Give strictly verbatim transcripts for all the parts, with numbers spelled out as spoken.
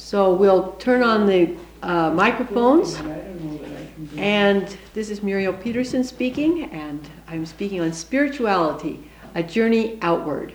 So we'll turn on the uh, microphones. And this is Muriel Peterson speaking, and I'm speaking on spirituality, a journey outward.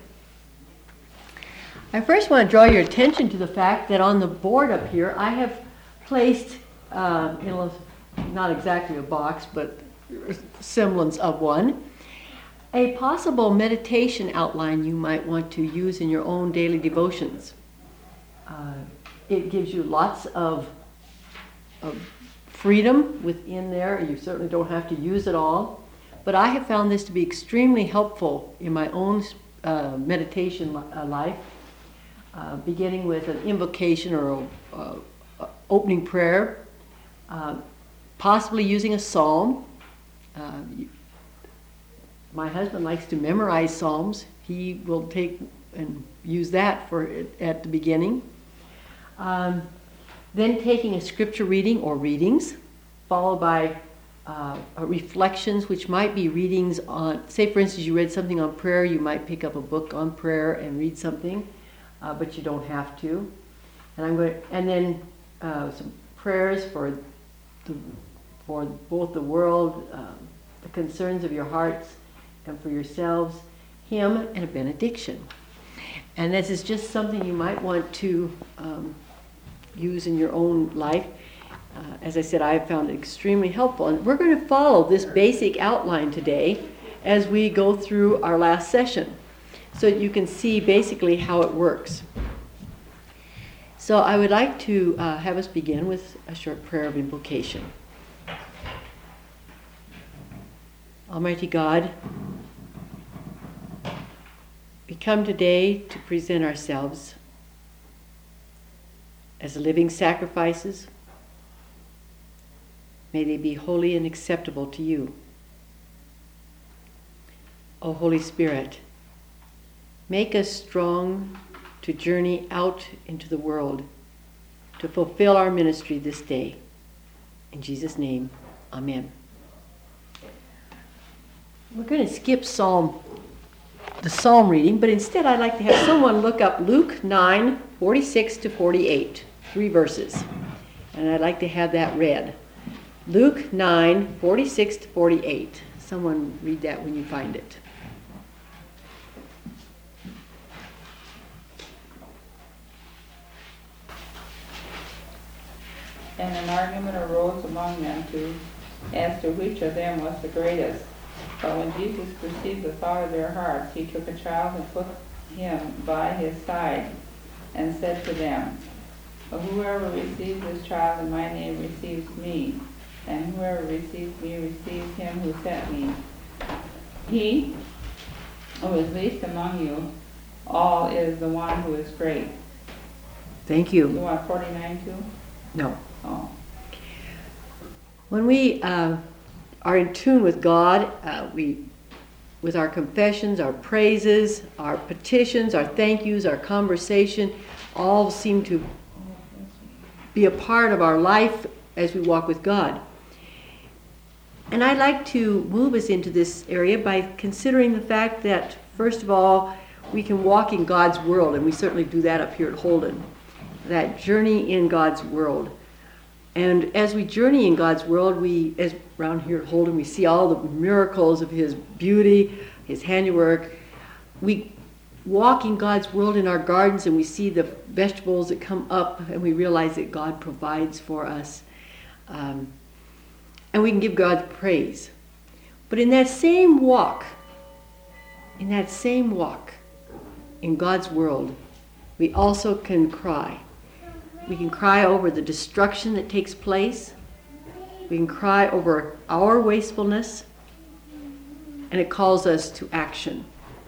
I first want to draw your attention to the fact that on the board up here, I have placed, uh, in a, not exactly a box, but a semblance of one, a possible meditation outline you might want to use in your own daily devotions. Uh, it gives you lots of, of freedom within there. You certainly don't have to use it all. But I have found this to be extremely helpful in my own uh, meditation li- uh, life, uh, beginning with an invocation or a, uh, a opening prayer, uh, possibly using a psalm. Uh, my husband likes to memorize psalms. He will take and use that for at the beginning. Um, Then taking a scripture reading or readings, followed by uh, reflections, which might be readings on, say for instance you read something on prayer, you might pick up a book on prayer and read something, uh, but you don't have to. And I'm going, to, and then uh, some prayers for the, for both the world, um, the concerns of your hearts, and for yourselves, hymn, and a benediction. And this is just something you might want to um, use in your own life. Uh, as I said, I have found it extremely helpful. And we're going to follow this basic outline today as we go through our last session, so that you can see basically how it works. So I would like to uh, have us begin with a short prayer of invocation. Almighty God, we come today to present ourselves as living sacrifices. May they be holy and acceptable to you. O Holy Spirit, make us strong to journey out into the world to fulfill our ministry this day. In Jesus' name, amen. We're going to skip Psalm, the Psalm reading, but instead I'd like to have someone look up Luke nine, forty-six to forty-eight. Three verses, and I'd like to have that read. Luke nine, forty-six to forty-eight. Someone read that when you find it. And an argument arose among them two, as to which of them was the greatest. But when Jesus perceived the thought of their hearts, he took a child and put him by his side, and said to them, Whoever receives this child in my name receives me, and whoever receives me receives him who sent me. He who is least among you all is the one who is great. Thank you. You want forty-nine too? No. Oh. When we uh, are in tune with God, uh, we, with our confessions, our praises, our petitions, our thank yous, our conversation, all seem to be a part of our life as we walk with God. And I'd like to move us into this area by considering the fact that, first of all, we can walk in God's world, and we certainly do that up here at Holden, that journey in God's world. And as we journey in God's world, we, as around here at Holden, we see all the miracles of His beauty, His handiwork. We walk in God's world in our gardens, and we see the vegetables that come up, and we realize that God provides for us. Um, and we can give God praise. But in that same walk, in that same walk in God's world, we also can cry. We can cry over the destruction that takes place. We can cry over our wastefulness, and it calls us to action.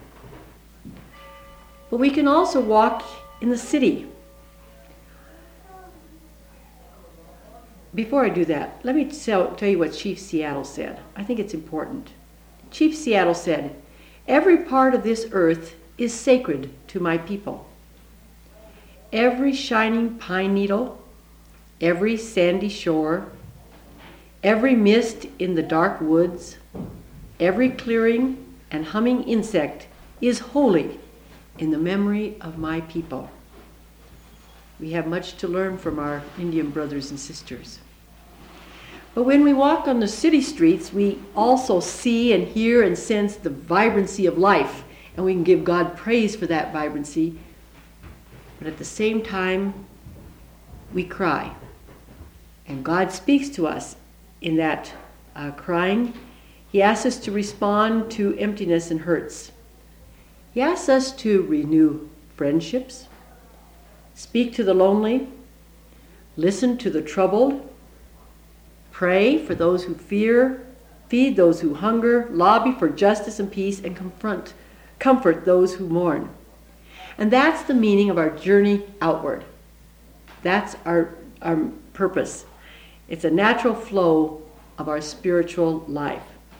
But we can also walk in the city. Before I do that, let me tell, tell you what Chief Seattle said. I think it's important. Chief Seattle said, "Every part of this earth is sacred to my people. Every shining pine needle, every sandy shore, every mist in the dark woods, every clearing and humming insect is holy in the memory of my people." We have much to learn from our Indian brothers and sisters. But when we walk on the city streets, we also see and hear and sense the vibrancy of life, and we can give God praise for that vibrancy. But at the same time, we cry. And God speaks to us in that uh, crying. He asks us to respond to emptiness and hurts. He asks us to renew friendships, speak to the lonely, listen to the troubled, pray for those who fear, feed those who hunger, lobby for justice and peace, and confront, comfort those who mourn. And that's the meaning of our journey outward. That's our, our purpose. It's a natural flow of our spiritual life.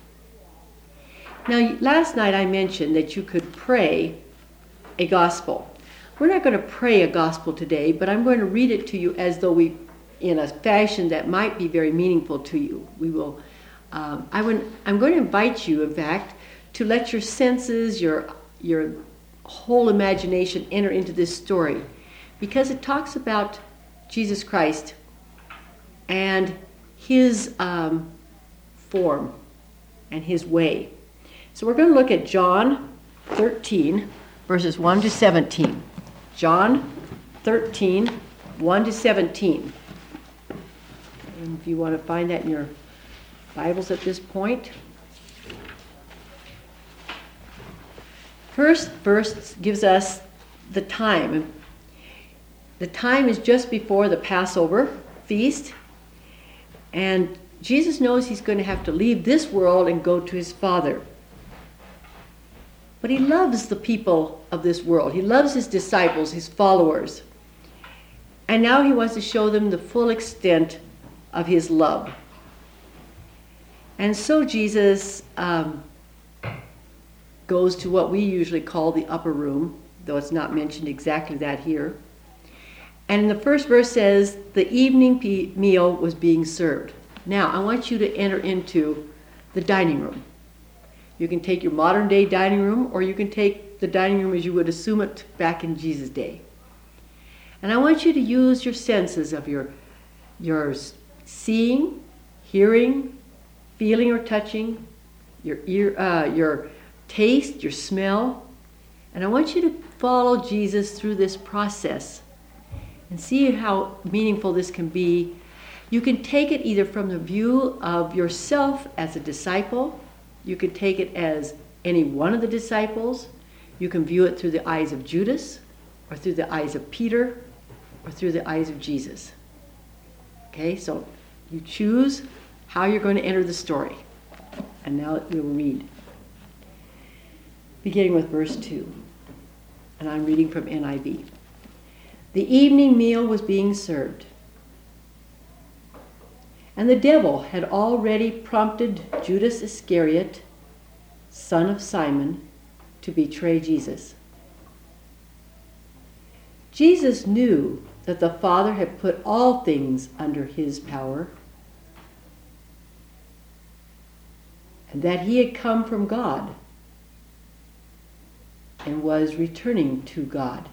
Now, last night I mentioned that you could pray a gospel. We're not going to pray a gospel today, but I'm going to read it to you as though we, in a fashion that might be very meaningful to you. We will. Um, I would, I'm going to invite you, in fact, to let your senses, your your whole imagination enter into this story, because it talks about Jesus Christ and his um, form and his way. So we're going to look at John thirteen, verses one to seventeen. John thirteen, one to seventeen. And if you want to find that in your Bibles at this point. First verse gives us the time. The time is just before the Passover feast, and Jesus knows he's going to have to leave this world and go to his Father. But he loves the people of this world. He loves his disciples, his followers. And now he wants to show them the full extent of his love. And so Jesus um, goes to what we usually call the upper room, though it's not mentioned exactly that here. And in the first verse says, the evening pe- meal was being served. Now, I want you to enter into the dining room. You can take your modern day dining room, or you can take the dining room as you would assume it back in Jesus' day. And I want you to use your senses of your, your seeing, hearing, feeling or touching, your ear, uh, your taste, your smell. And I want you to follow Jesus through this process and see how meaningful this can be. You can take it either from the view of yourself as a disciple. You can take it as any one of the disciples. You can view it through the eyes of Judas, or through the eyes of Peter, or through the eyes of Jesus. Okay, so you choose how you're going to enter the story. And now we will read. Beginning with verse two. And I'm reading from N I V. The evening meal was being served. And the devil had already prompted Judas Iscariot, son of Simon, to betray Jesus. Jesus knew that the Father had put all things under his power, and that he had come from God and was returning to God.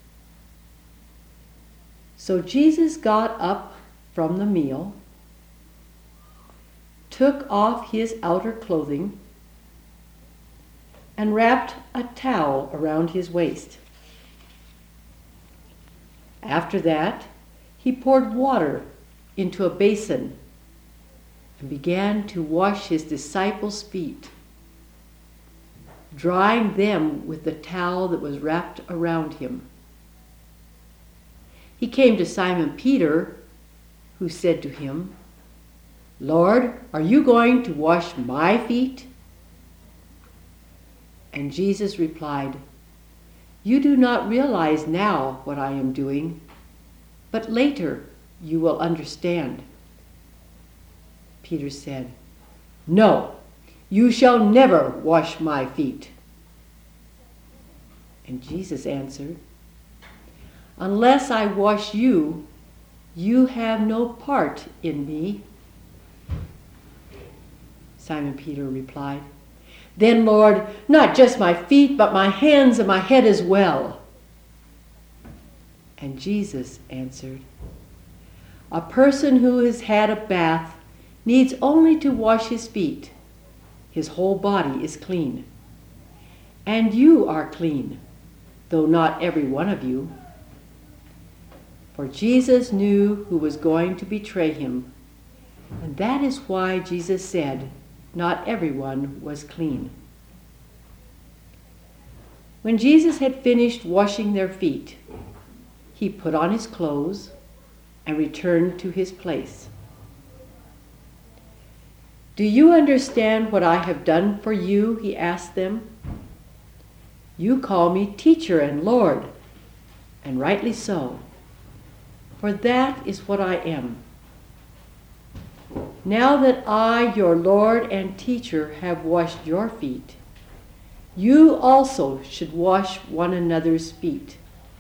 So Jesus got up from the meal, took off his outer clothing, and wrapped a towel around his waist. After that, he poured water into a basin and began to wash his disciples' feet, drying them with the towel that was wrapped around him. He came to Simon Peter, who said to him, Lord, are you going to wash my feet? And Jesus replied, You do not realize now what I am doing, but later you will understand. Peter said, No, you shall never wash my feet. And Jesus answered, Unless I wash you, you have no part in me. Simon Peter replied, Then, Lord, not just my feet, but my hands and my head as well. And Jesus answered, "A person who has had a bath needs only to wash his feet. His whole body is clean. And you are clean, though not every one of you." For Jesus knew who was going to betray him, and that is why Jesus said, not everyone was clean. When Jesus had finished washing their feet, he put on his clothes and returned to his place. "Do you understand what I have done for you?" he asked them. "You call me teacher and Lord, and rightly so, for that is what I am. Now that I, your Lord and teacher, have washed your feet, you also should wash one another's feet.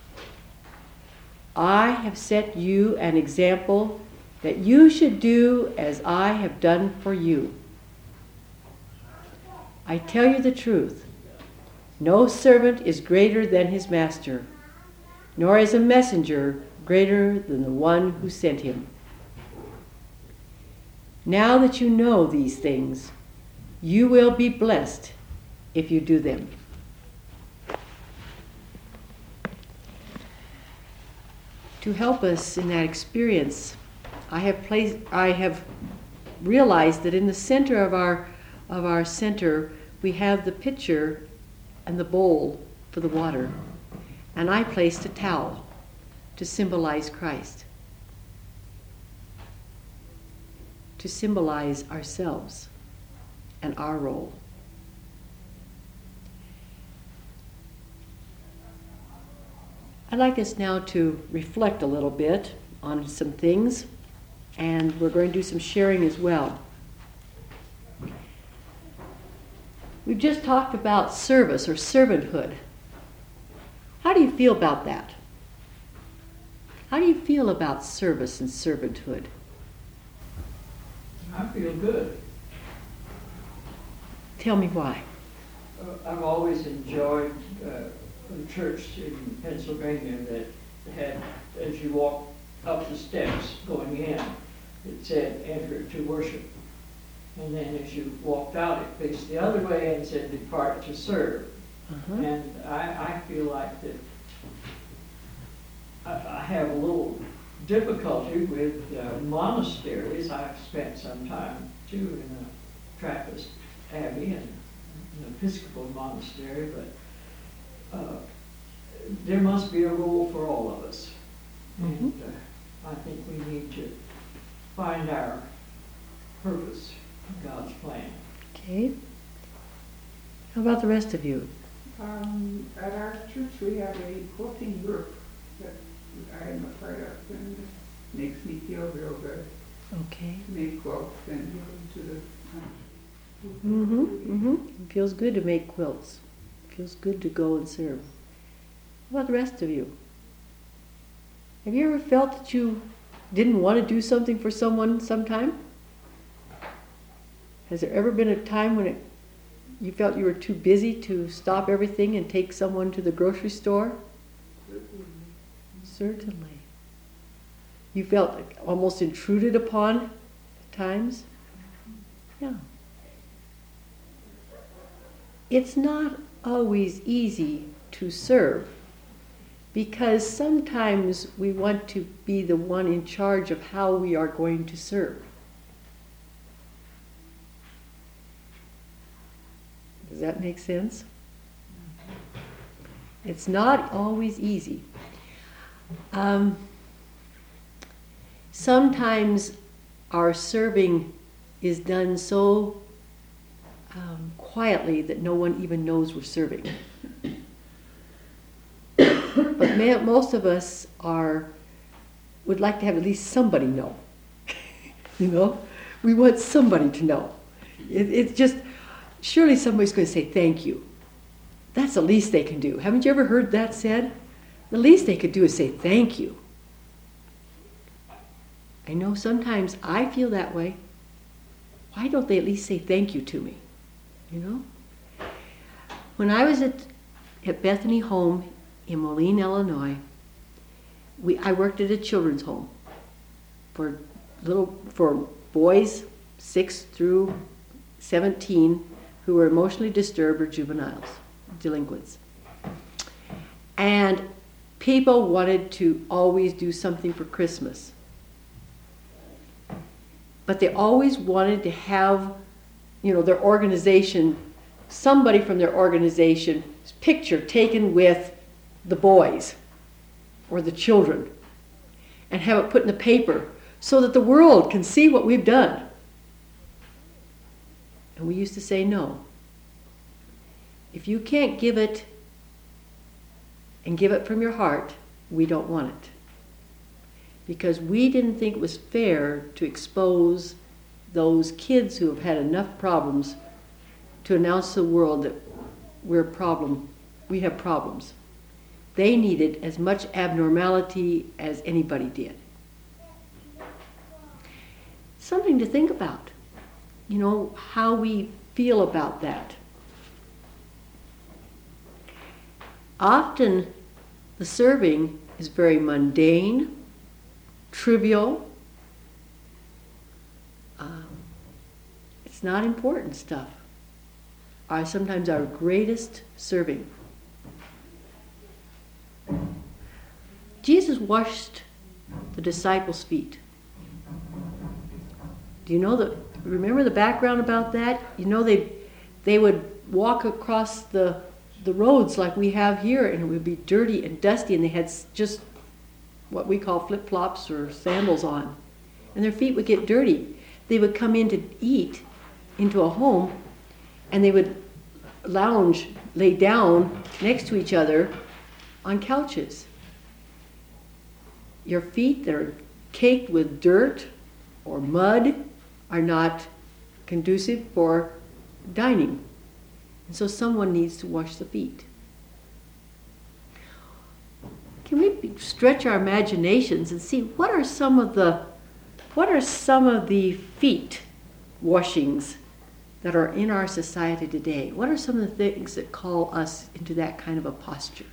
I have set you an example that you should do as I have done for you. I tell you the truth, no servant is greater than his master, nor is a messenger greater than the one who sent him. Now that you know these things, you will be blessed if you do them." To help us in that experience, I have placed, I have realized that in the center of our of our center we have the pitcher and the bowl for the water, and I placed a towel to symbolize Christ, to symbolize ourselves and our role. I'd like us now to reflect a little bit on some things, and we're going to do some sharing as well. We've just talked about service or servanthood. How do you feel about that? How do you feel about service and servanthood? I feel good. Tell me why. Uh, I've always enjoyed uh, a church in Pennsylvania that had, as you walk up the steps going in, it said, "Enter to worship." And then as you walked out, it faced the other way and said, "Depart to serve." Uh-huh. And I, I feel like that I, I have a little difficulty with uh, monasteries. I've spent some time too in a Trappist abbey and an Episcopal monastery, but uh, there must be a role for all of us. Mm-hmm. And uh, I think we need to find our purpose in God's plan. Okay. How about the rest of you? Um, at our church, we have a quilting group that I am a part of, and it makes me feel real good Okay. to make quilts and give them to the um, Mm-hmm. Mm-hmm. It feels good to make quilts. It feels good to go and serve. How about the rest of you? Have you ever felt that you didn't want to do something for someone sometime? Has there ever been a time when it, you felt you were too busy to stop everything and take someone to the grocery store? Certainly. You felt like almost intruded upon at times? Yeah. It's not always easy to serve, because sometimes we want to be the one in charge of how we are going to serve. Does that make sense? It's not always easy. Um, sometimes our serving is done so um, quietly that no one even knows we're serving. But may, most of us are would like to have at least somebody know. You know, we want somebody to know. It, it's just surely somebody's going to say thank you. That's the least they can do. Haven't you ever heard that said? The least they could do is say thank you. I know sometimes I feel that way. Why don't they at least say thank you to me? You know? When I was at, at Bethany Home in Moline, Illinois, we, I worked at a children's home for little, for boys six through seventeen who were emotionally disturbed or juveniles, delinquents. And people wanted to always do something for Christmas. But they always wanted to have, you know, their organization, somebody from their organization's picture taken with the boys or the children and have it put in the paper so that the world can see what we've done. And we used to say no. If you can't give it and give it from your heart, we don't want it. Because we didn't think it was fair to expose those kids who have had enough problems to announce to the world that we're a problem, we have problems. They needed as much abnormality as anybody did. Something to think about, you know, how we feel about that. Often the serving is very mundane, trivial. Um, it's not important stuff. Are sometimes our greatest serving. Jesus washed the disciples' feet. Do you know the? Remember the background about that? You know they they would walk across the the roads like we have here, and it would be dirty and dusty, and they had just what we call flip-flops or sandals on, and their feet would get dirty. They would come in to eat into a home, and they would lounge, lay down next to each other on couches. Your feet that are caked with dirt or mud are not conducive for dining. And so someone needs to wash the feet. Can we stretch our imaginations and see what are some of the what are some of the feet washings that are in our society today? What are some of the things that call us into that kind of a posture?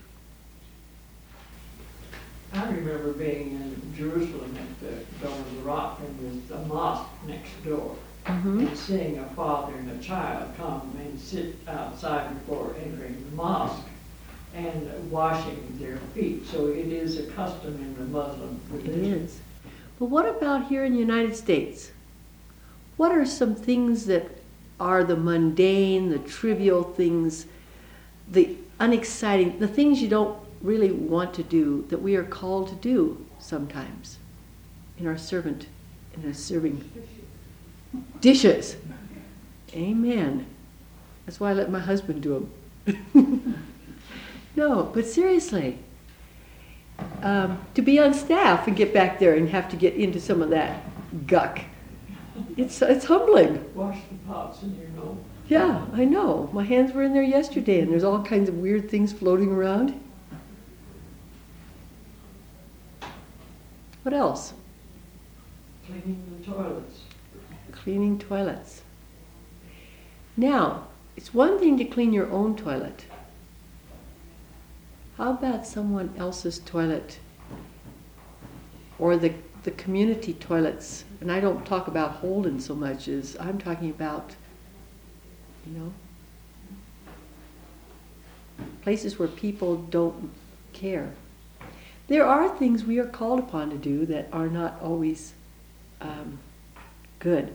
I remember being in Jerusalem at the Dome of the Rock, and there's a mosque next door, Mm-hmm. and seeing a father and a child come and sit outside before entering the mosque and washing their feet. So it is a custom in the Muslim It religion. is. But what about here in the United States? What are some things that are the mundane, the trivial things, the unexciting, the things you don't really want to do that we are called to do sometimes in our servant, in our serving? Dishes. Amen. That's why I let my husband do them. No, but seriously, um, to be on staff and get back there and have to get into some of that guck, it's it's humbling. Wash the pots in your nose. Yeah, I know. My hands were in there yesterday, and there's all kinds of weird things floating around. What else? Cleaning the toilets. Cleaning toilets. Now, it's one thing to clean your own toilet. How about someone else's toilet? Or the, the community toilets? And I don't talk about Holden so much as I'm talking about, you know, places where people don't care. There are things we are called upon to do that are not always um, good.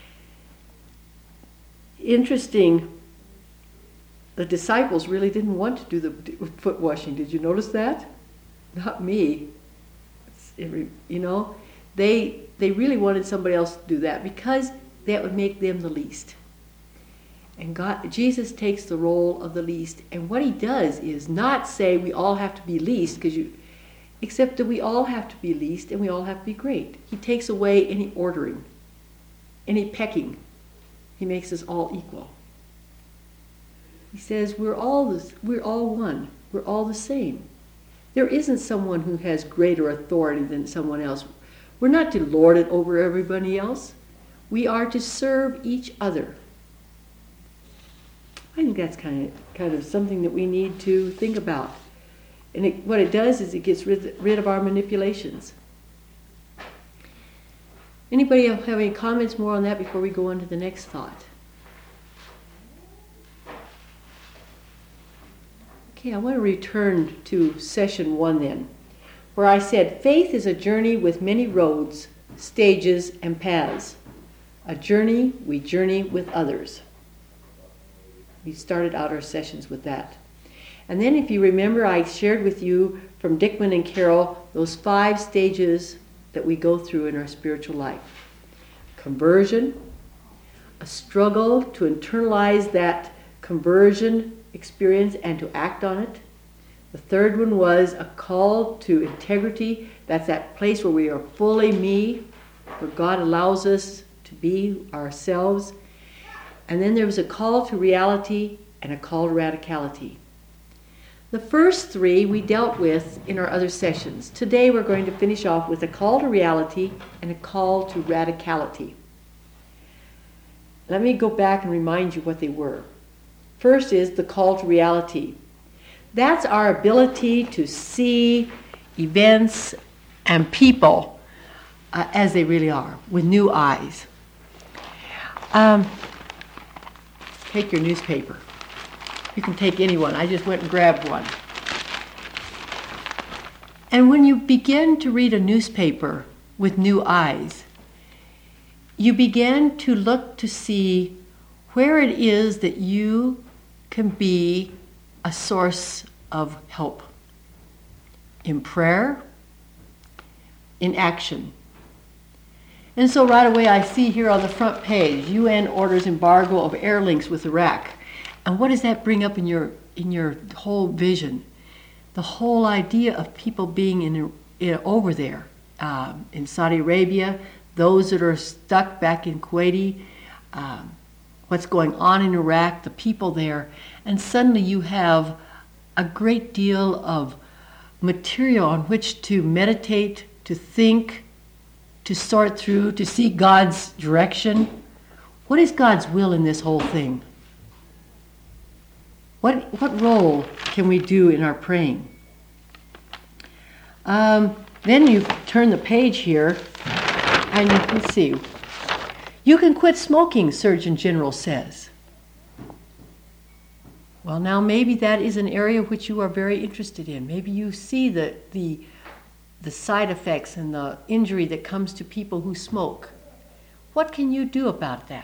Interesting, the disciples really didn't want to do the foot washing. Did you notice that? Not me. It's every, you know, they they really wanted somebody else to do that because that would make them the least. And God, Jesus takes the role of the least, and what he does is not say we all have to be least, because you, except that we all have to be least and we all have to be great. He takes away any ordering, any pecking. He makes us all equal. He says we're all this, we're all one. We're all the same. There isn't someone who has greater authority than someone else. We're not to lord it over everybody else. We are to serve each other. I think that's kind of kind of something that we need to think about. And it, what it does is it gets rid, rid of our manipulations. Anybody have any comments more on that before we go on to the next thought? Okay, I want to return to session one then, where I said faith is a journey with many roads, stages, and paths. A journey we journey with others. We started out our sessions with that. And then if you remember, I shared with you from Dickman and Carroll those five stages that we go through in our spiritual life. Conversion, a struggle to internalize that conversion experience and to act on it. The third one was a call to integrity. That's that place where we are fully me, where God allows us to be ourselves. And then there was a call to reality and a call to radicality. The first three we dealt with in our other sessions. Today we're going to finish off with a call to reality and a call to radicality. Let me go back and remind you what they were. First is the call to reality. That's our ability to see events and people uh, as they really are, with new eyes. Um, take your newspaper. You can take any one. I just went and grabbed one. And when you begin to read a newspaper with new eyes, you begin to look to see where it is that you can be a source of help. In prayer, in action. And so right away I see here on the front page, U N orders embargo of air links with Iraq. And what does that bring up in your in your whole vision? The whole idea of people being in, in over there um, in Saudi Arabia, those that are stuck back in Kuwait, um, what's going on in Iraq, the people there, and suddenly you have a great deal of material on which to meditate, to think, to sort through, to see God's direction. What is God's will in this whole thing? What, what role can we do in our praying? Um, then you turn the page here, and let's see. You can quit smoking, Surgeon General says. Well, now maybe that is an area which you are very interested in. Maybe you see the, the, the side effects and the injury that comes to people who smoke. What can you do about that?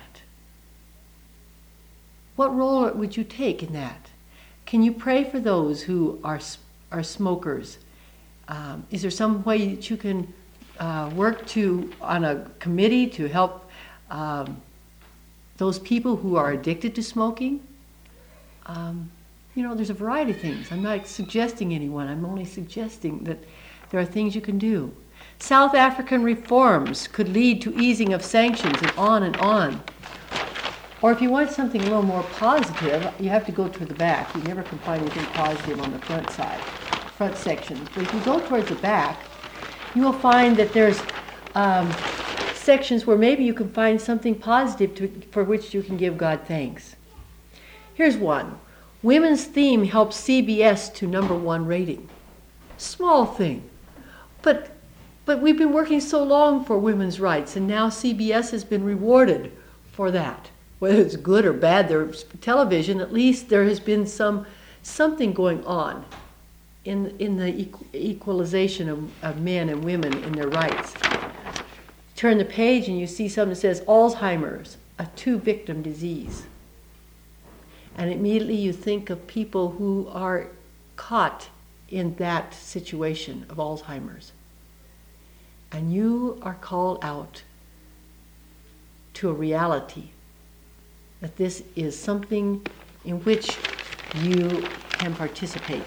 What role would you take in that? Can you pray for those who are are smokers? Um, is there some way that you can uh, work to on a committee to help um, those people who are addicted to smoking? Um, you know, there's a variety of things. I'm not suggesting anyone. I'm only suggesting that there are things you can do. South African reforms could lead to easing of sanctions, and on and on. Or if you want something a little more positive, you have to go to the back. You never can find anything positive on the front side, front section. But if you go towards the back, you will find that there's um, sections where maybe you can find something positive to, for which you can give God thanks. Here's one. Women's theme helps C B S to number one rating. Small thing. But, but we've been working so long for women's rights, and now C B S has been rewarded for that. Whether it's good or bad, there's television, at least there has been some something going on in in the equ- equalization of, of men and women in their rights. Turn the page and you see something that says Alzheimer's, a two-victim disease. And immediately you think of people who are caught in that situation of Alzheimer's. And you are called out to a reality that this is something in which you can participate.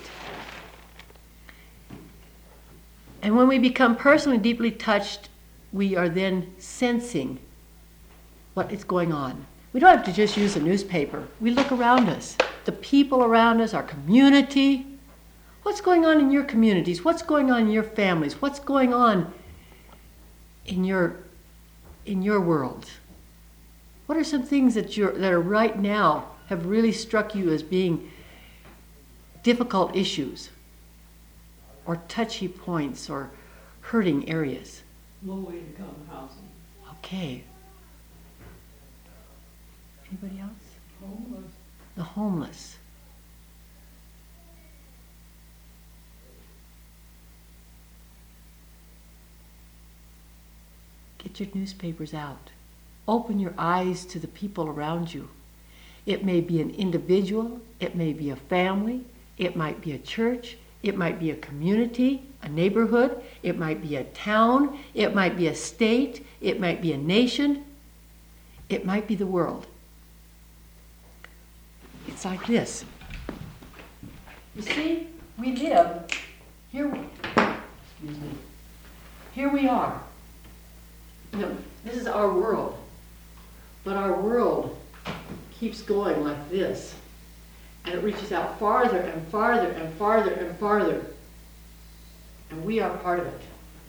And when we become personally deeply touched, we are then sensing what is going on. We don't have to just use a newspaper. We look around us, the people around us, our community. What's going on in your communities? What's going on in your families? What's going on in your in your world? What are some things that you're that are right now have really struck you as being difficult issues? or touchy points or hurting areas? Low income housing. Okay. Anybody else? Homeless. The homeless. Get your newspapers out. Open your eyes to the people around you. It may be an individual, it may be a family, it might be a church, it might be a community, a neighborhood, it might be a town, it might be a state, it might be a nation, it might be the world. It's like this. You see, we live here. Excuse me. Here we are. You know, this is our world. But our world keeps going like this. And it reaches out farther and farther and farther and farther. And we are part of it.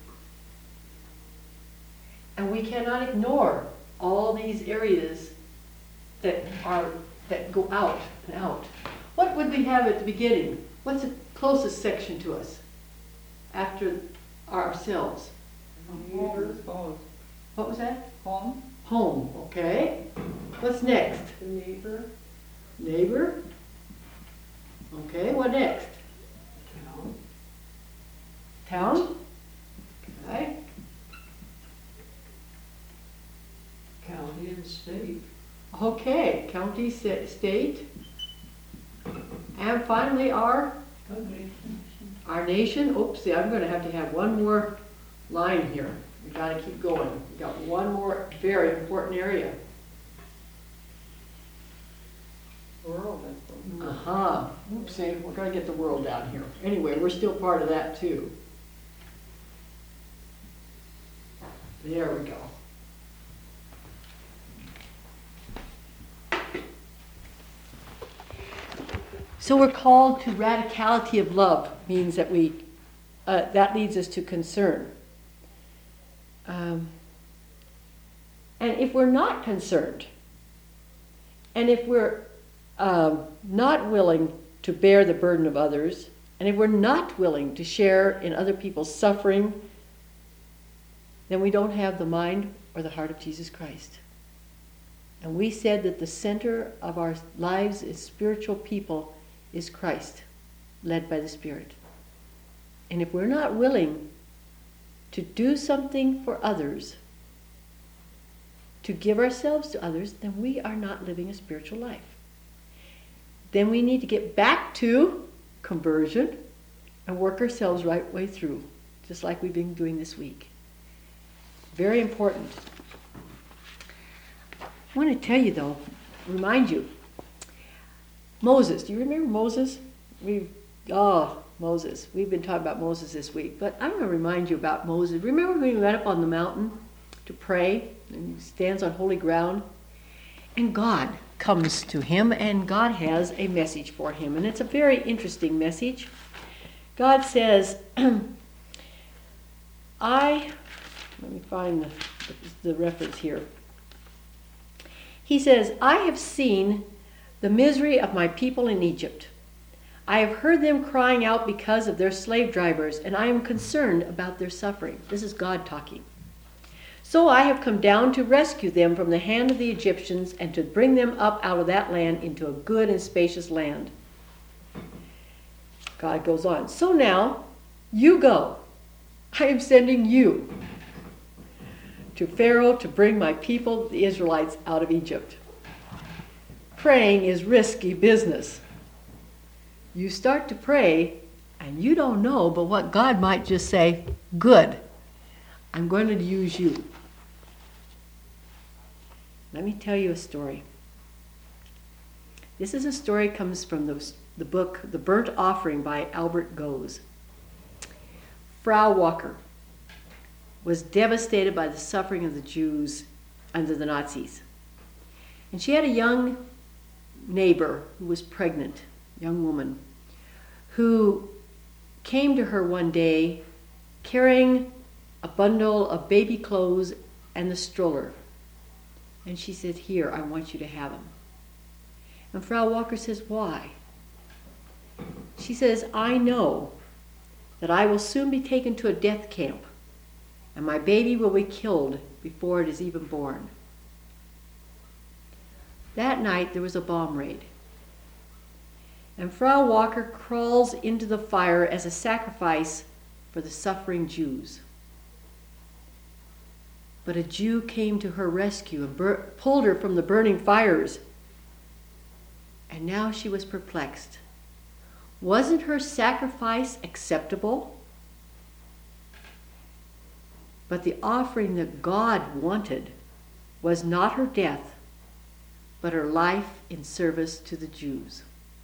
And we cannot ignore all these areas that are that go out and out. What would we have at the beginning? What's the closest section to us after ourselves? Home, suppose. What was that? Home. Home, okay. What's next? The neighbor, Neighbor. Okay, what next? Town. Town. Okay. County and state. Okay, county, sta- state. And finally our, Country. our nation. Oops, see, I'm going to have to have one more line here. We got to keep going. We got one more very important area. World, I suppose. Uh-huh. Oops, see, we're going to get the world down here. Anyway, we're still part of that too. There we go. So we're called to radicality of love, means that we, uh, that leads us to concern. Um, and if we're not concerned, and if we're um, not willing to bear the burden of others, and if we're not willing to share in other people's suffering, then we don't have the mind or the heart of Jesus Christ. And we said that the center of our lives as spiritual people is Christ, led by the Spirit. And if we're not willing to do something for others, to give ourselves to others, then we are not living a spiritual life. Then we need to get back to conversion and work ourselves right way through, just like we've been doing this week. Very important. I want to tell you though, remind you, Moses, do you remember Moses? We've, oh, Moses. We've been talking about Moses this week, but I'm going to remind you about Moses. Remember when he went up on the mountain to pray, and he stands on holy ground, and God comes to him, and God has a message for him, and it's a very interesting message. God says, I, let me find the, the reference here. He says, I have seen the misery of my people in Egypt. I have heard them crying out because of their slave drivers, and I am concerned about their suffering. This is God talking. So I have come down to rescue them from the hand of the Egyptians and to bring them up out of that land into a good and spacious land. God goes on. So now, you go. I am sending you to Pharaoh to bring my people, the Israelites, out of Egypt. Praying is risky business. You start to pray, and you don't know, but what God might just say, good, I'm going to use you. Let me tell you a story. This is a story that comes from the, the book, The Burnt Offering by Albert Goes. Frau Walker was devastated by the suffering of the Jews under the Nazis. And she had a young neighbor who was pregnant, young woman, who came to her one day carrying a bundle of baby clothes and the stroller. And she said, here, I want you to have them. And Frau Walker says, why? She says, I know that I will soon be taken to a death camp, and my baby will be killed before it is even born. That night there was a bomb raid, and Frau Walker crawls into the fire as a sacrifice for the suffering Jews. But a Jew came to her rescue and bur- pulled her from the burning fires. And now she was perplexed. Wasn't her sacrifice acceptable? But the offering that God wanted was not her death, but her life in service to the Jews.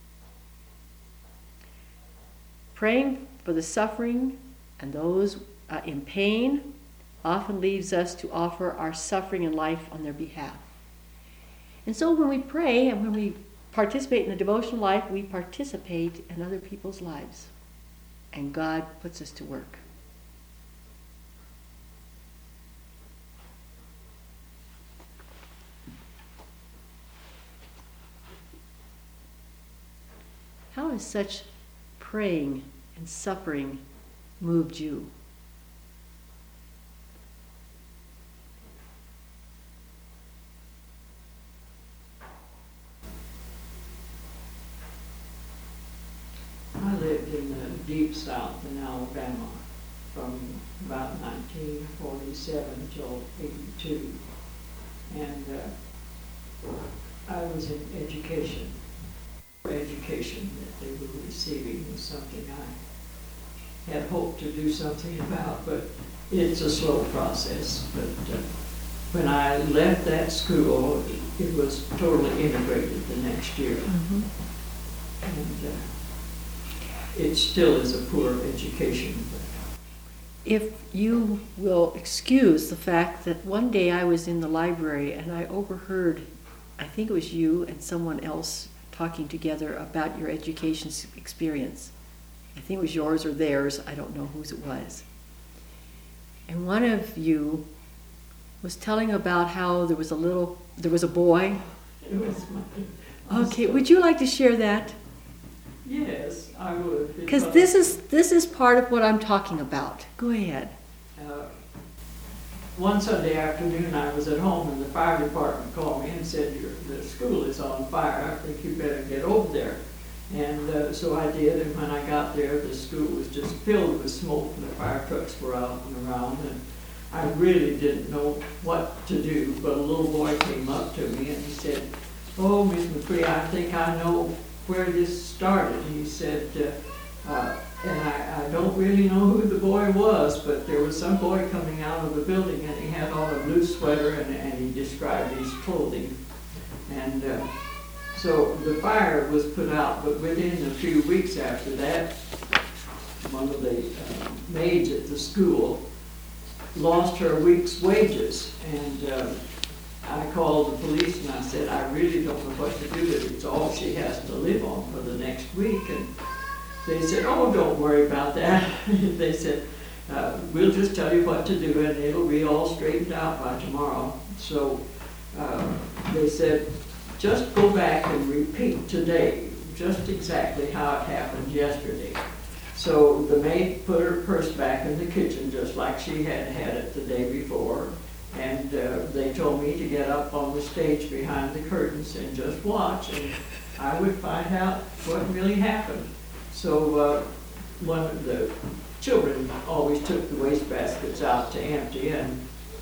Praying for the suffering and those uh, in pain often leads us to offer our suffering and life on their behalf. And so when we pray and when we participate in the devotional life, we participate in other people's lives. And God puts us to work. How has such praying and suffering moved you? I lived in the deep south in Alabama from about nineteen forty-seven till eighty-two. And uh, I was in education. Education that they were receiving was something I had hoped to do something about, but it's a slow process. But uh, when I left that school, it was totally integrated the next year. Mm-hmm. And uh, it still is a poor education. If you will excuse the fact that one day I was in the library and I overheard, I think it was you and someone else talking together about your education experience. I think it was yours or theirs, I don't know whose it was. And one of you was telling about how there was a little, there was a boy. It was my... Okay, would you like to share that? Yes, I would. Because this is this is part of what I'm talking about. Go ahead. Uh, one Sunday afternoon, I was at home, and the fire department called me and said, Your, the school is on fire. I think you better get over there. And uh, so I did, and when I got there, the school was just filled with smoke, and the fire trucks were out and around, and I really didn't know what to do. But a little boy came up to me, and he said, "Oh, Miss McCree, I think I know where this started." He said, uh, uh, and I, I don't really know who the boy was, but there was some boy coming out of the building, and he had on a blue sweater, and, and he described his clothing. And uh, so the fire was put out, but within a few weeks after that, one of the uh, maids at the school lost her week's wages. And uh, I called the police and I said, I really don't know what to do with it. It's all she has to live on for the next week. And they said, oh, don't worry about that. They said, uh, we'll just tell you what to do and it'll be all straightened out by tomorrow. So uh, they said, just go back and repeat today just exactly how it happened yesterday. So the maid put her purse back in the kitchen just like she had had it the day before. And uh, they told me to get up on the stage behind the curtains and just watch, and I would find out what really happened. So uh, one of the children always took the waste baskets out to empty, and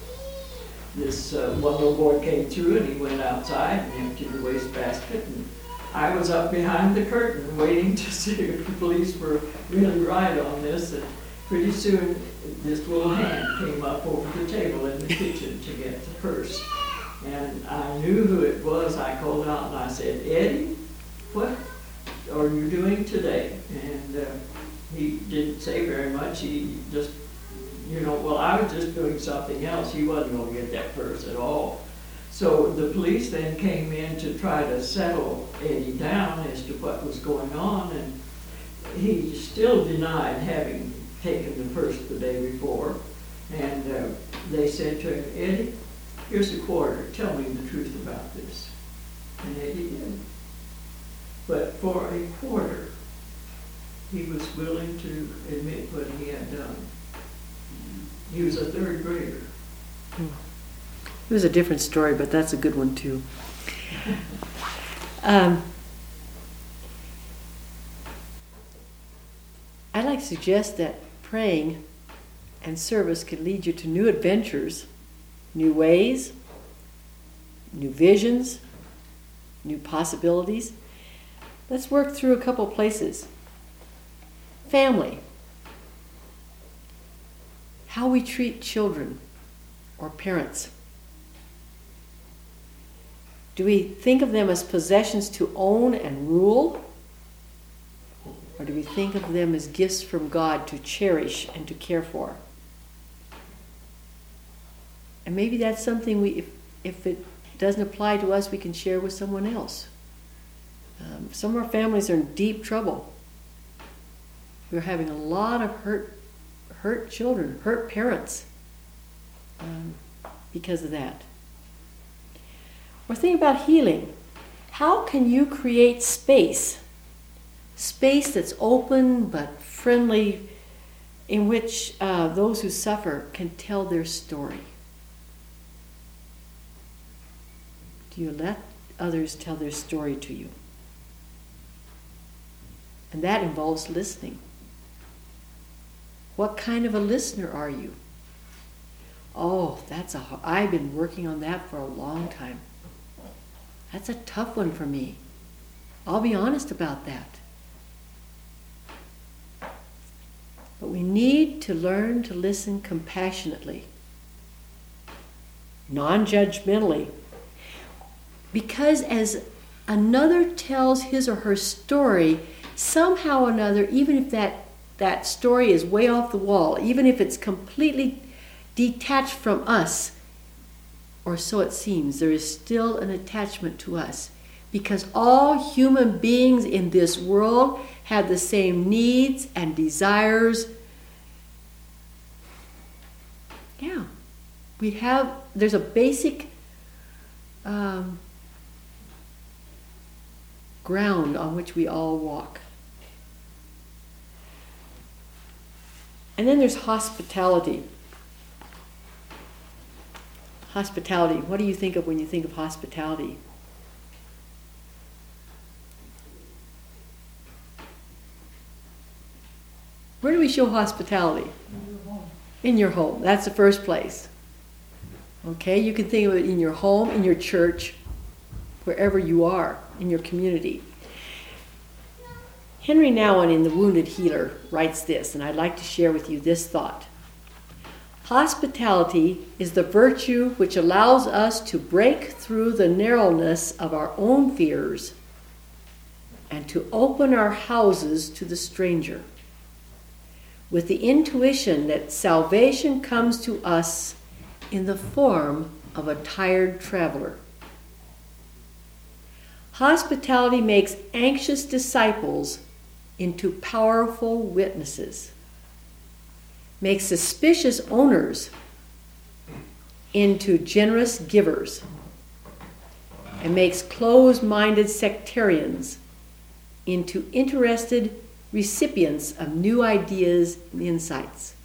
this uh, one little boy came through and he went outside and emptied the waste basket, and I was up behind the curtain waiting to see if the police were really right on this. And pretty soon this little hand came up over the table in the kitchen to get the purse. And I knew who it was. I called out and I said, Eddie, what are you doing today? And uh, he didn't say very much. He just, you know, well, I was just doing something else. He wasn't going to get that purse at all. So the police then came in to try to settle Eddie down as to what was going on. And he still denied having taken the purse the day before, and uh, they said to him, Eddie, here's a quarter, tell me the truth about this. And Eddie did. But for a quarter, he was willing to admit what he had done. He was a third grader. It was a different story, but that's a good one too. Um, I'd like to suggest that praying and service can lead you to new adventures, new ways, new visions, new possibilities. Let's work through a couple places. Family. How we treat children or parents. Do we think of them as possessions to own and rule? Or do we think of them as gifts from God to cherish and to care for? And maybe that's something we, if, if it doesn't apply to us, we can share with someone else. Um, some of our families are in deep trouble. We're having a lot of hurt, hurt children, hurt parents um, because of that. Or think about healing. How can you create space? Space that's open but friendly, in which uh, those who suffer can tell their story. Do you let others tell their story to you? And that involves listening. What kind of a listener are you? Oh, that's a. I've been working on that for a long time. That's a tough one for me. I'll be honest about that. But we need to learn to listen compassionately, non-judgmentally. Because as another tells his or her story, somehow or another, even if that, that story is way off the wall, even if it's completely detached from us, or so it seems, there is still an attachment to us. Because all human beings in this world have the same needs and desires. Yeah, we have, there's a basic um, ground on which we all walk. And then there's hospitality. Hospitality. What do you think of when you think of hospitality? Where do we show hospitality? In your home. In your home. That's the first place. Okay, you can think of it in your home, in your church, wherever you are, in your community. Henry Nouwen in The Wounded Healer writes this, and I'd like to share with you this thought. Hospitality is the virtue which allows us to break through the narrowness of our own fears and to open our houses to the stranger, with the intuition that salvation comes to us in the form of a tired traveler. Hospitality makes anxious disciples into powerful witnesses, makes suspicious owners into generous givers, and makes closed-minded sectarians into interested recipients of new ideas and insights.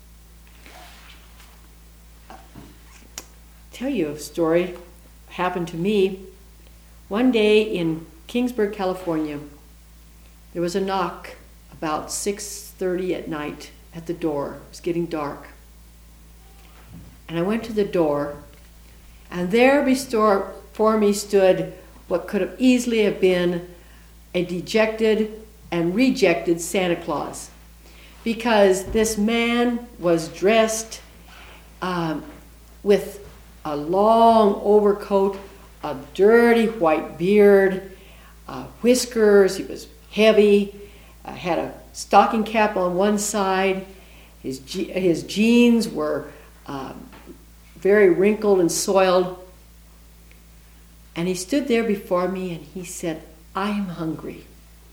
I'll tell you a story happened to me. One day in Kingsburg, California, there was a knock about six thirty at night at the door. It was getting dark. And I went to the door, and there before me stood what could have easily have been a dejected and rejected Santa Claus, because this man was dressed um, with a long overcoat, a dirty white beard, uh, whiskers. He was heavy, uh, had a stocking cap on one side. His je- his jeans were um, very wrinkled and soiled. And he stood there before me and he said, "I am hungry."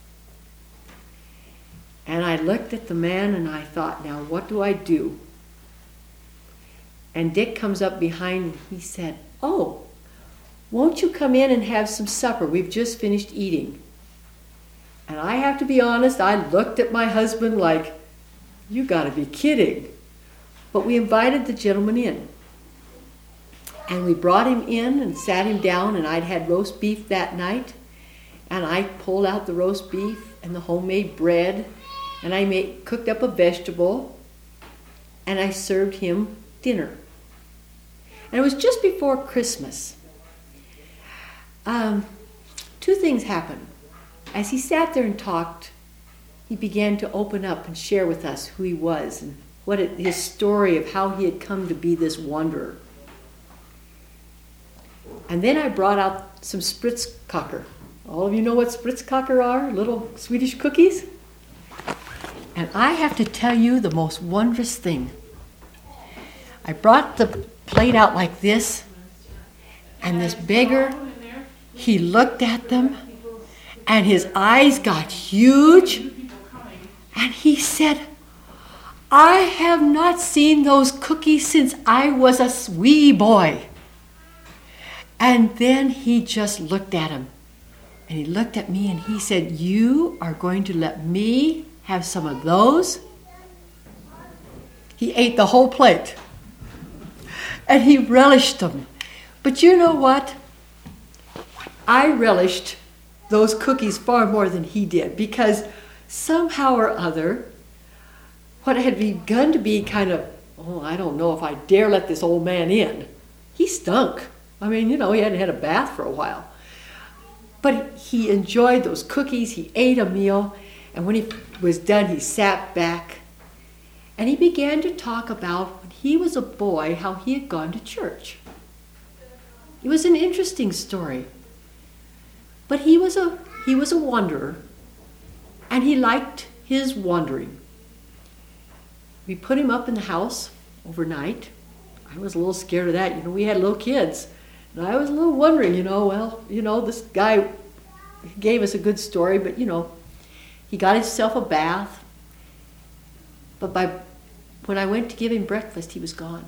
And I looked at the man and I thought, now what do I do? And Dick comes up behind and he said, "Oh, won't you come in and have some supper? We've just finished eating." And I have to be honest, I looked at my husband like, you gotta be kidding. But we invited the gentleman in. And we brought him in and sat him down, and I'd had roast beef that night. And I pulled out the roast beef and the homemade bread, and I made, cooked up a vegetable, and I served him dinner. And it was just before Christmas. Um, two things happened. As he sat there and talked, he began to open up and share with us who he was and what it, his story of how he had come to be this wanderer. And then I brought out some Spritzkocker. All of you know what Spritzkocker are? Little Swedish cookies? And I have to tell you the most wondrous thing. I brought the plate out like this, and this beggar, he looked at them, and his eyes got huge, and he said, I have not seen those cookies since I was a wee boy. And then he just looked at him, and he looked at me, and he said, you are going to let me have some of those? He ate the whole plate, and he relished them. But you know what? I relished those cookies far more than he did, because somehow or other, what had begun to be kind of, oh, I don't know if I dare let this old man in. He stunk. I mean, you know, he hadn't had a bath for a while. But he enjoyed those cookies. He ate a meal. And when he was done, he sat back. And he began to talk about when he was a boy, how he had gone to church. It was an interesting story. But he was a he was a wanderer. And he liked his wandering. We put him up in the house overnight. I was a little scared of that. You know, we had little kids. And I was a little wondering, you know, well, you know, this guy gave us a good story, but, you know, he got himself a bath. But by when I went to give him breakfast, he was gone.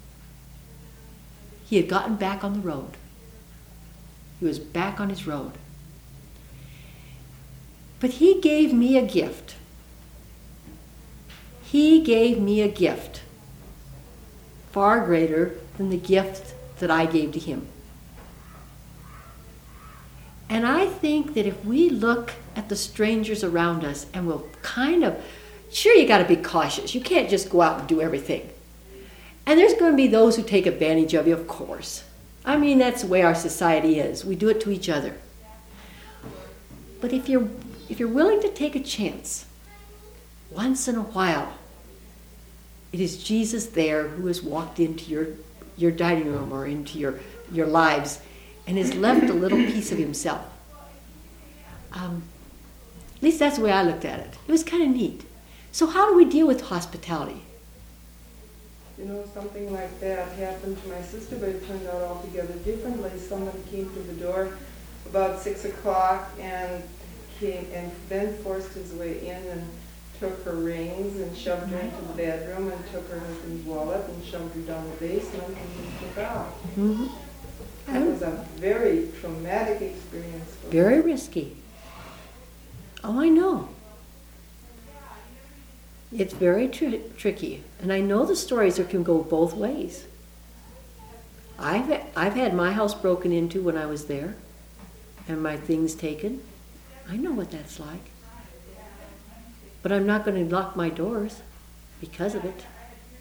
He had gotten back on the road. He was back on his road. But he gave me a gift. He gave me a gift far greater than the gift that I gave to him. And I think that if we look at the strangers around us and we'll kind of, sure, you got to be cautious. You can't just go out and do everything. And there's going to be those who take advantage of you, of course. I mean, that's the way our society is. We do it to each other. But if you're if you're willing to take a chance, once in a while, it is Jesus there who has walked into your your dining room or into your, your lives and has left a little piece of himself. Um, at least that's the way I looked at it. It was kind of neat. So how do we deal with hospitality? You know, something like that happened to my sister, but it turned out altogether differently. Someone came to the door about six o'clock and came and then forced his way in and took her rings and shoved her into the bedroom and took her husband's wallet and shoved her down the basement and then took out. Mm-hmm. That was a very traumatic experience for Very her. risky. Oh, I know. It's very tri- tricky. And I know the stories that can go both ways. I've, I've had my house broken into when I was there and my things taken. I know what that's like. But I'm not going to lock my doors because of it.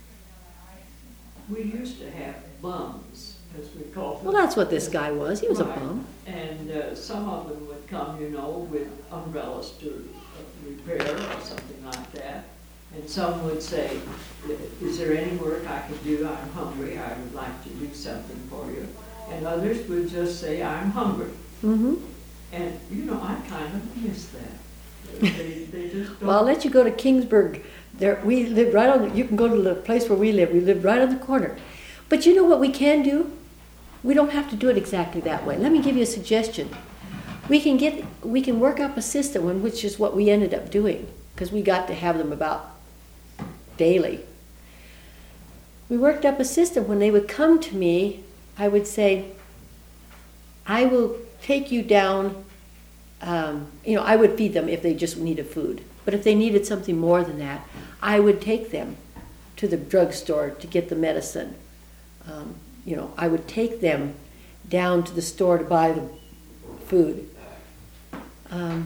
We used to have bums, as we call them. Well, that's what this guy was. He was a Right. bum. And uh, some of them would come, you know, with umbrellas to uh, repair or something like that. And some would say, is there any work I could do? I'm hungry. I would like to do something for you. And others would just say, I'm hungry. Mm-hmm. And, you know, I kind of miss that. They, they just don't. Well, I'll let you go to Kingsburg. There, we live right on. The, you can go to the place where we live. We live right on the corner. But you know what we can do? We don't have to do it exactly that way. Let me give you a suggestion. We can get. We can work up a system, in which is what we ended up doing, because we got to have them about daily. We worked up a system. When they would come to me, I would say, "I will take you down um, you know, I would feed them if they just needed food. But if they needed something more than that, I would take them to the drugstore to get the medicine. Um, you know, I would take them down to the store to buy the food. Um,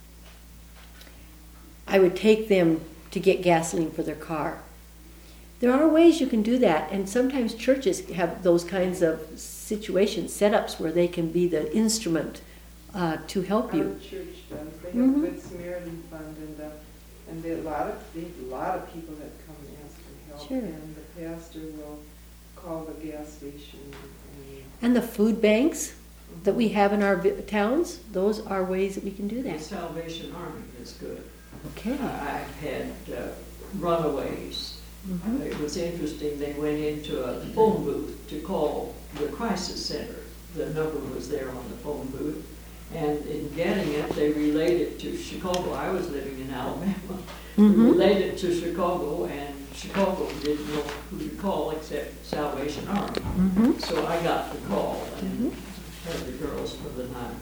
I would take them to get gasoline for their car. There are ways you can do that, and sometimes churches have those kinds of situations, setups where they can be the instrument uh, to help you. Our church does. They have Mhm. a Good Samaritan Fund, and uh, and there are a lot of they have a lot of people that come and ask for help. Sure. And the pastor will call the gas station. And, And the food banks that we have in our vi- towns, those are ways that we can do The that. Salvation Army is good. Okay. I- I've had uh, runaways. Mhm. It was interesting, they went into a phone booth to call the crisis center. The number was there on the phone booth. And in getting it, they relayed it to Chicago. I was living in Alabama. They Mhm. relayed it to Chicago, and Chicago didn't know who to call except Salvation Army. Mhm. So I got the call and Mhm. had the girls for the night.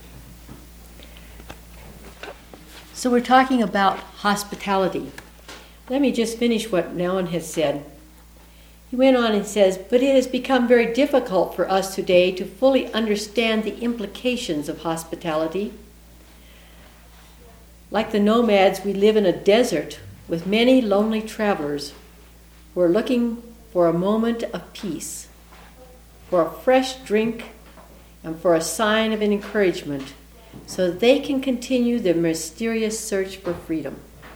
So we're talking about hospitality. Let me just finish what Nolan has said. He went on and says, but it has become very difficult for us today to fully understand the implications of hospitality. Like the nomads, we live in a desert with many lonely travelers who are looking for a moment of peace, for a fresh drink, and for a sign of an encouragement so that they can continue their mysterious search for freedom.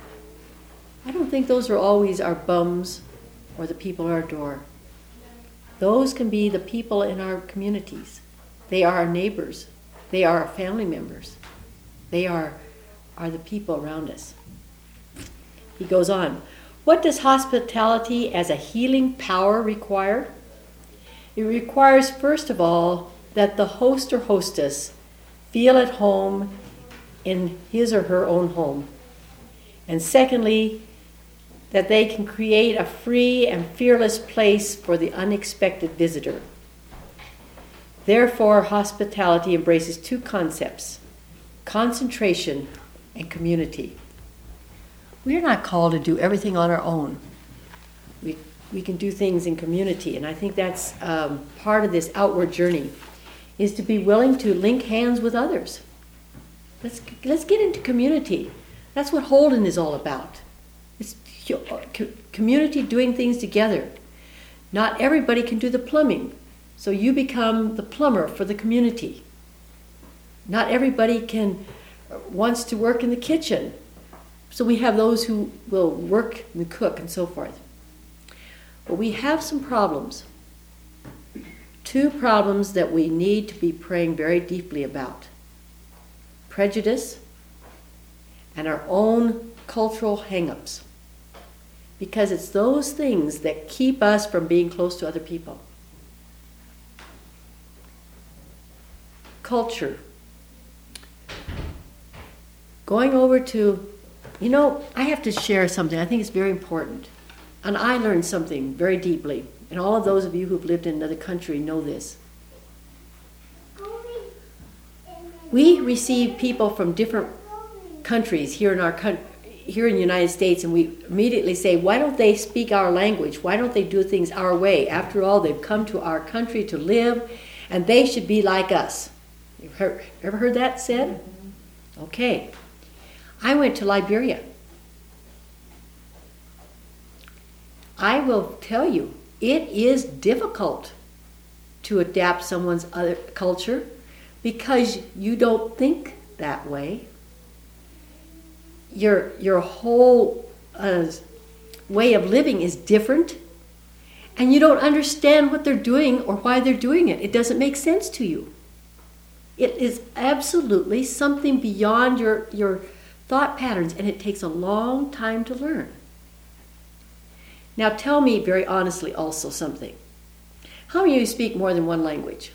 I don't think those are always our bums or the people at our door. Those can be the people in our communities. They are our neighbors. They are our family members. They are, are the people around us. He goes on, what does hospitality as a healing power require? It requires, first of all, that the host or hostess feel at home in his or her own home. And secondly, that they can create a free and fearless place for the unexpected visitor. Therefore, hospitality embraces two concepts, concentration and community. We are not called to do everything on our own. We, we can do things in community, and I think that's um, part of this outward journey, is to be willing to link hands with others. Let's, let's get into community. That's what Holden is all about. It's community doing things together. Not everybody can do the plumbing, so you become the plumber for the community. Not everybody can wants to work in the kitchen, so we have those who will work and cook and so forth. But we have some problems. Two problems that we need to be praying very deeply about. Prejudice and our own cultural hang-ups. Because it's those things that keep us from being close to other people. Culture. Going over to, you know, I have to share something. I think it's very important. And I learned something very deeply. And all of those of you who've lived in another country know this. We receive people from different countries here in our country. Here in the United States, and we immediately say, why don't they speak our language? Why don't they do things our way? After all, they've come to our country to live, and they should be like us. You've heard, ever heard that said? Okay. I went to Liberia. I will tell you, it is difficult to adapt someone's other culture because you don't think that way. Your, your whole uh, way of living is different, and you don't understand what they're doing or why they're doing it. It doesn't make sense to you. It is absolutely something beyond your, your thought patterns, and it takes a long time to learn. Now tell me very honestly also something. How many of you speak more than one language?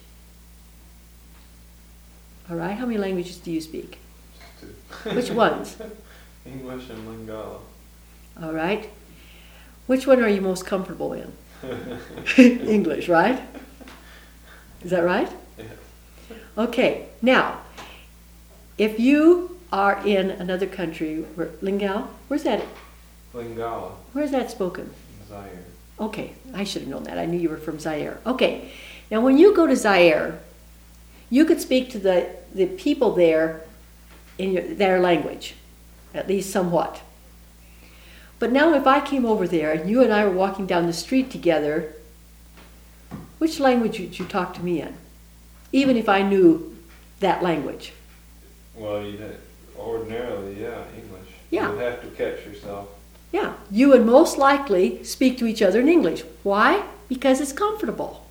All right, how many languages do you speak? Which ones? English and Lingala. All right. Which one are you most comfortable in? English, right? Is that right? Yes. Okay. Now, if you are in another country, where, Lingala, where's that? Lingala, Where's that spoken? Zaire. Okay, I should have known that. I knew you were from Zaire. Okay, now when you go to Zaire, you could speak to the, the people there in your, their language, at least somewhat. But now if I came over there and you and I were walking down the street together, which language would you talk to me in? Even if I knew that language. Well, you'd have, ordinarily, yeah, English. Yeah. You'd have to catch yourself. Yeah, you would most likely speak to each other in English. Why? Because it's comfortable.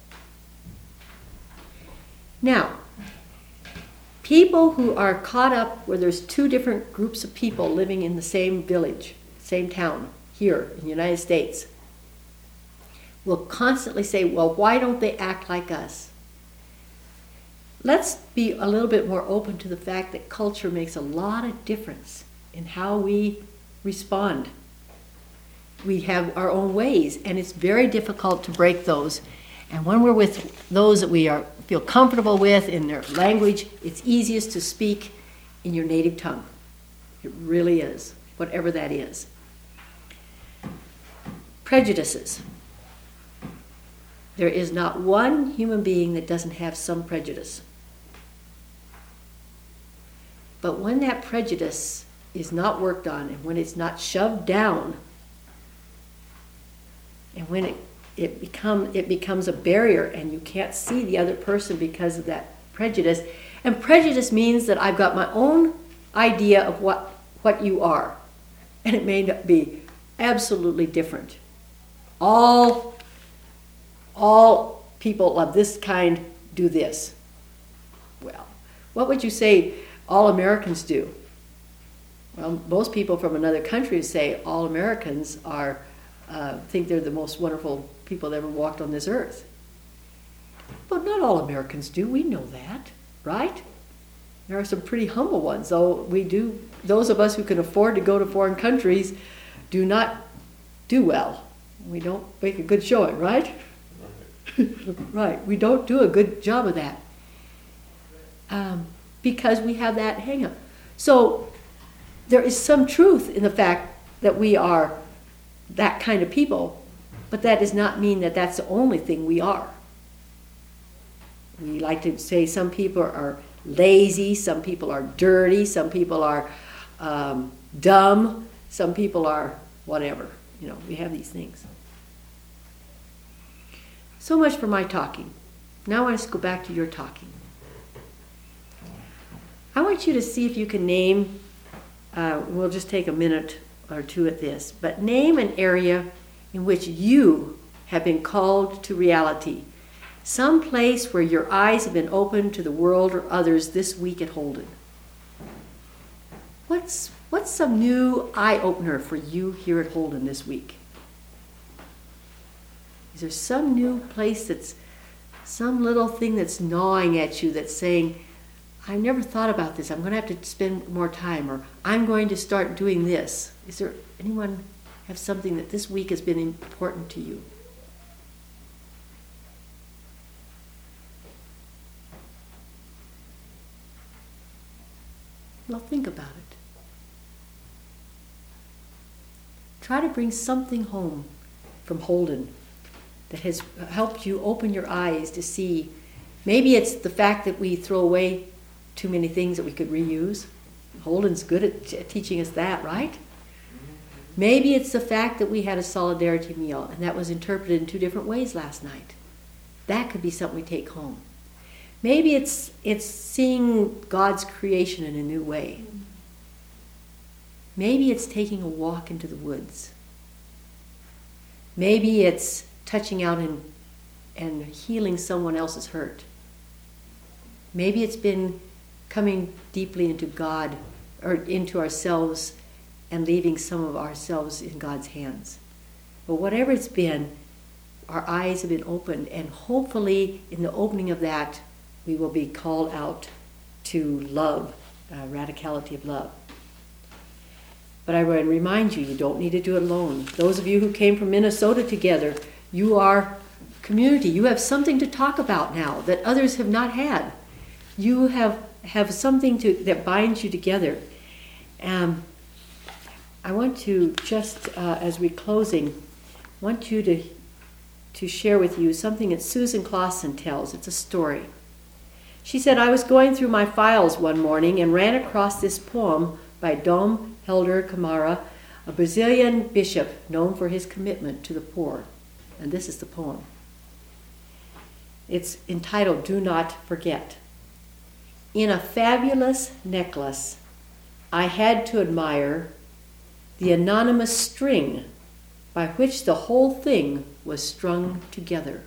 Now, people who are caught up where there's two different groups of people living in the same village, same town, here in the United States, will constantly say, well, why don't they act like us? Let's be a little bit more open to the fact that culture makes a lot of difference in how we respond. We have our own ways, and it's very difficult to break those. And when we're with those that we are feel comfortable with in their language, it's easiest to speak in your native tongue. It really is, whatever that is. Prejudices. There is not one human being that doesn't have some prejudice. But when that prejudice is not worked on, and when it's not shoved down, and when it, it, become, it becomes a barrier and you can't see the other person because of that prejudice. And prejudice means that I've got my own idea of what, what you are. And it may not be absolutely different. All, all people of this kind do this. Well, what would you say all Americans do? Well, most people from another country say all Americans are Uh, think they're the most wonderful people that ever walked on this earth. But not all Americans do. We know that, right? There are some pretty humble ones, though we do, those of us who can afford to go to foreign countries do not do well. We don't make a good showing, right? Right. Right. We don't do a good job of that. Um, because we have that hang up. So there is some truth in the fact that we are that kind of people, but that does not mean that that's the only thing we are. We like to say some people are lazy, some people are dirty, some people are um, dumb, some people are whatever. You know, we have these things. So much for my talking. Now I want us to go back to your talking. I want you to see if you can name, uh, we'll just take a minute or two at this, but name an area in which you have been called to reality. Some place where your eyes have been opened to the world or others this week at Holden. What's, what's some new eye-opener for you here at Holden this week? Is there some new place that's, some little thing that's gnawing at you that's saying, I never thought about this, I'm going to have to spend more time, or I'm going to start doing this. Is there anyone have something that this week has been important to you? Well, think about it. Try to bring something home from Holden that has helped you open your eyes to see. Maybe it's the fact that we throw away too many things that we could reuse. Holden's good at t- teaching us that, right? Maybe it's the fact that we had a solidarity meal and that was interpreted in two different ways last night. That could be something we take home. Maybe it's it's seeing God's creation in a new way. Maybe it's taking a walk into the woods. Maybe it's touching out and, and healing someone else's hurt. Maybe it's been coming deeply into God or into ourselves and leaving some of ourselves in God's hands. But whatever it's been, our eyes have been opened, and hopefully in the opening of that, we will be called out to love, uh, radicality of love. But I would remind you, you don't need to do it alone. Those of you who came from Minnesota together, you are community. You have something to talk about now that others have not had. You have have something to that binds you together. Um, I want to just, uh, as we're closing, want you to to share with you something that Susan Clausen tells. It's a story. She said, I was going through my files one morning and ran across this poem by Dom Helder Camara, a Brazilian bishop known for his commitment to the poor. And this is the poem. It's entitled, Do Not Forget. In a fabulous necklace, I had to admire the anonymous string by which the whole thing was strung together.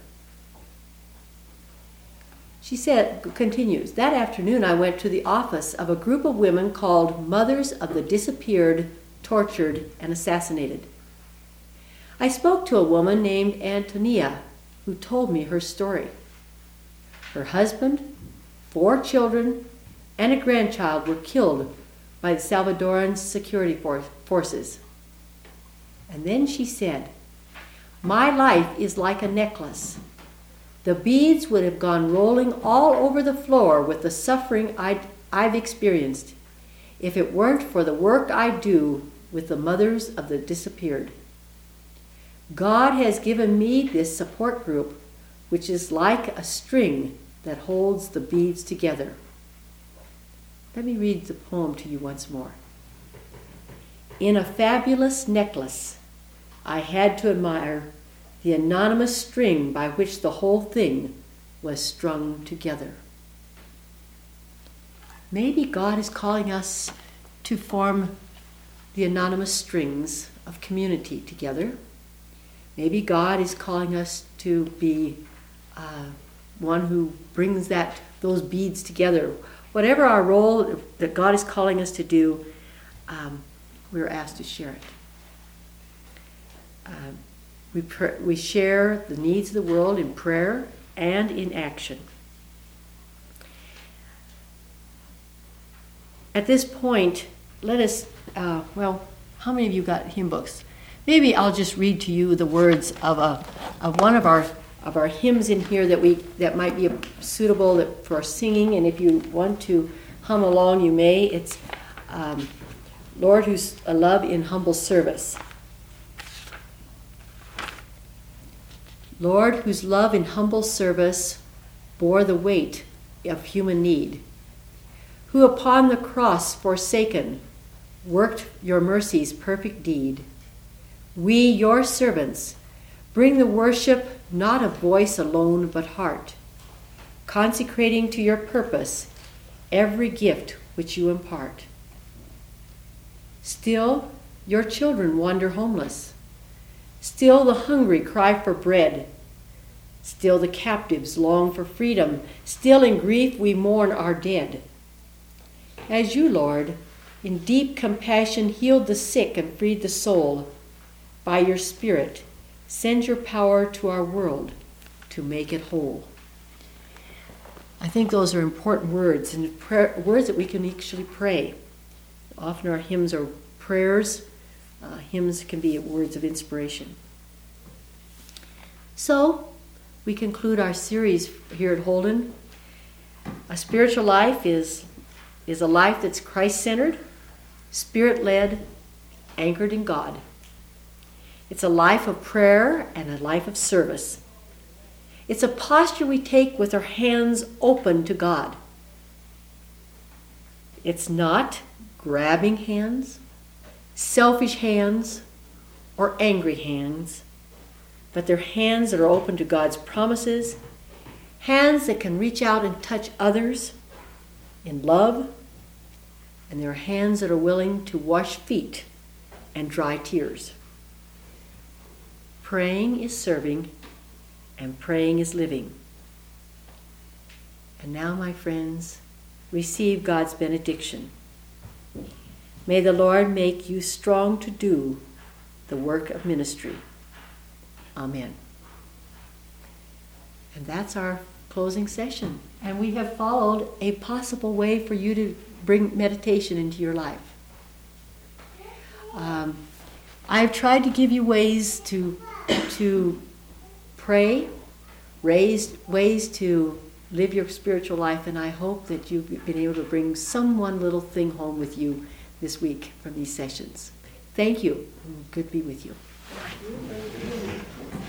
She said, continues, that afternoon I went to the office of a group of women called Mothers of the Disappeared, Tortured, and Assassinated. I spoke to a woman named Antonia who told me her story. Her husband, four children, and a grandchild were killed by the Salvadoran security for- forces. And then she said, my life is like a necklace. The beads would have gone rolling all over the floor with the suffering I'd, I've experienced if it weren't for the work I do with the mothers of the disappeared. God has given me this support group, which is like a string that holds the beads together. Let me read the poem to you once more. In a fabulous necklace, I had to admire the anonymous string by which the whole thing was strung together. Maybe God is calling us to form the anonymous strings of community together. Maybe God is calling us to be uh, one who brings that those beads together. Whatever our role that God is calling us to do, um, we're asked to share it. Uh, we, pr- we share the needs of the world in prayer and in action. At this point, let us, uh, well, how many of you got hymn books? Maybe I'll just read to you the words of a of one of our of our hymns in here that we that might be suitable that, for singing, and if you want to hum along, you may. It's um, Lord, who's a love in humble service. Lord, whose love in humble service bore the weight of human need, who upon the cross forsaken worked your mercy's perfect deed. We, your servants, bring the worship not of voice alone but heart, consecrating to your purpose every gift which you impart. Still, your children wander homeless. Still the hungry cry for bread. Still the captives long for freedom. Still in grief we mourn our dead. As you, Lord, in deep compassion healed the sick and freed the soul, by your Spirit, send your power to our world to make it whole. I think those are important words, and prayer, words that we can actually pray. Often our hymns are prayers. Uh, hymns can be words of inspiration. So, we conclude our series here at Holden. A spiritual life is, is a life that's Christ-centered, Spirit-led, anchored in God. It's a life of prayer and a life of service. It's a posture we take with our hands open to God. It's not grabbing hands, selfish hands, or angry hands, but they're hands that are open to God's promises, hands that can reach out and touch others in love, and they're hands that are willing to wash feet and dry tears. Praying is serving, and praying is living. And now, my friends, receive God's benediction. May the Lord make you strong to do the work of ministry. Amen. And that's our closing session. And we have followed a possible way for you to bring meditation into your life. Um, I've tried to give you ways to to pray, raised ways to live your spiritual life, and I hope that you've been able to bring some one little thing home with you this week from these sessions. Thank you. Good to be with you. Thank you.